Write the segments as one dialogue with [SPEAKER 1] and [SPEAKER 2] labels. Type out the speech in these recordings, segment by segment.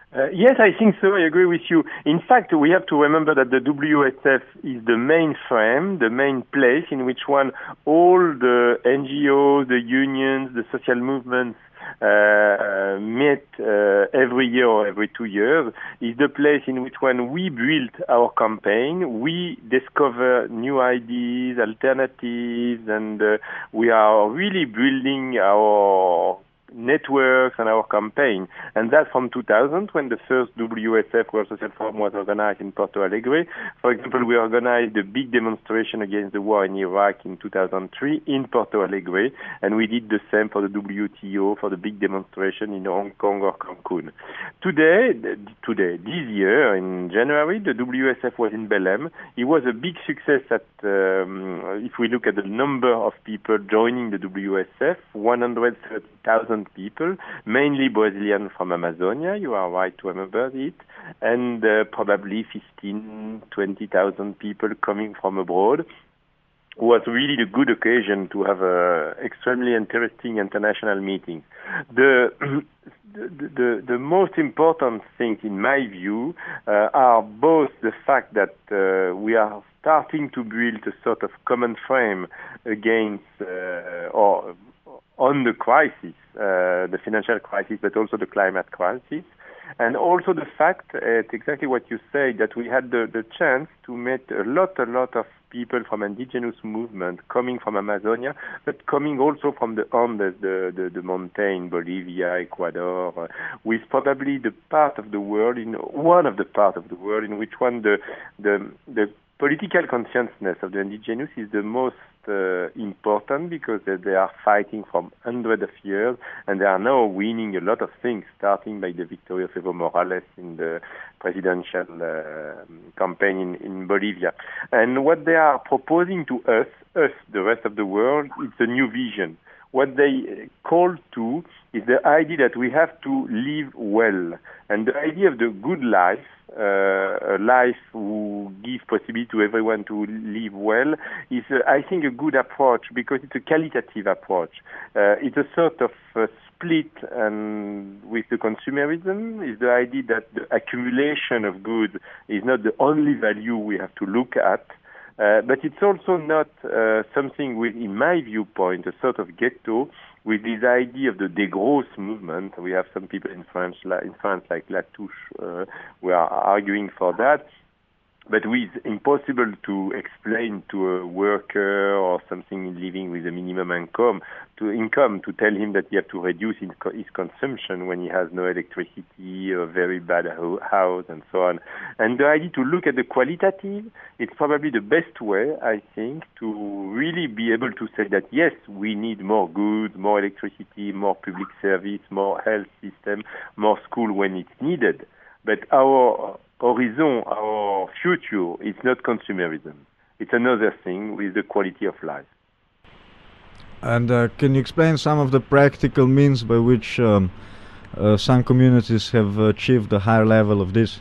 [SPEAKER 1] Yes, I think so. I agree with you. In fact, we have to remember that the WSF is the main frame, the main place in which all the NGOs, the unions, the social movements meet every year or every 2 years. Is the place in which we build our campaign, we discover new ideas, alternatives, and we are really building our networks and our campaign. And that's from 2000, when the first WSF, World Social Forum, was organized in Porto Alegre. For example, we organized a big demonstration against the war in Iraq in 2003 in Porto Alegre, and we did the same for the WTO, for the big demonstration in Hong Kong or Cancun. Today, this year, in January, the WSF was in Belém. It was a big success if we look at the number of people joining the WSF, 130,000 people, mainly Brazilian from Amazonia, you are right to remember it, and probably 20,000 people coming from abroad. It was really a good occasion to have a extremely interesting international meeting. The most important thing, in my view, are both the fact that we are starting to build a sort of common frame against or on the crisis, the financial crisis, but also the climate crisis. And also the fact, exactly what you say, that we had the chance to meet a lot of people from indigenous movement coming from Amazonia, but coming also from the Andes, the mountain, Bolivia, Ecuador, with probably the part of the world, one of the parts of the world in which the political consciousness of the indigenous is the most important, because they are fighting from hundreds of years, and they are now winning a lot of things, starting by the victory of Evo Morales in the presidential campaign in Bolivia. And what they are proposing to us, the rest of the world, is a new vision. What they call to is the idea that we have to live well. And the idea of the good life, a life who gives possibility to everyone to live well, is, I think, a good approach, because it's a qualitative approach. It's a sort of split and with the consumerism, is the idea that the accumulation of goods is not the only value we have to look at. But it's also not something with, in my viewpoint, a sort of ghetto with this idea of the degrowth movement. We have some people in France like Latouche, who are arguing for that. But it's impossible to explain to a worker or something living with a minimum income to tell him that he has to reduce his consumption when he has no electricity, a very bad house, and so on. And the idea to look at the qualitative, it's probably the best way, I think, to really be able to say that, yes, we need more goods, more electricity, more public service, more health system, more school when it's needed. But our horizon, our future, is not consumerism. It's another thing with the quality of life.
[SPEAKER 2] And can you explain some of the practical means by which some communities have achieved a higher level of this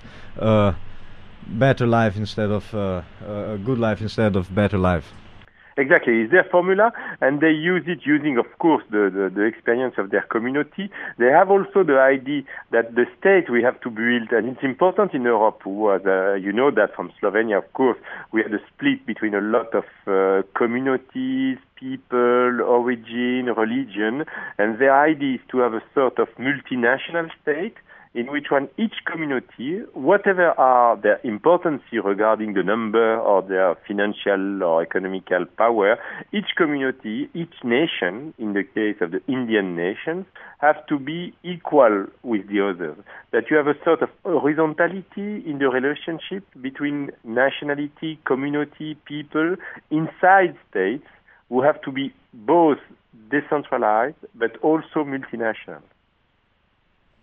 [SPEAKER 2] better life instead of a good life instead of better life?
[SPEAKER 1] Exactly, it's their formula, and they use it using, of course, the experience of their community. They have also the idea that the state we have to build, and it's important in Europe, you know that from Slovenia, of course, we had a split between a lot of communities, people, origin, religion, and their idea is to have a sort of multinational state in which each community, whatever are their importance regarding the number or their financial or economical power, each community, each nation, in the case of the Indian nations, have to be equal with the others. That you have a sort of horizontality in the relationship between nationality, community, people, inside states, who have to be both decentralized but also multinational.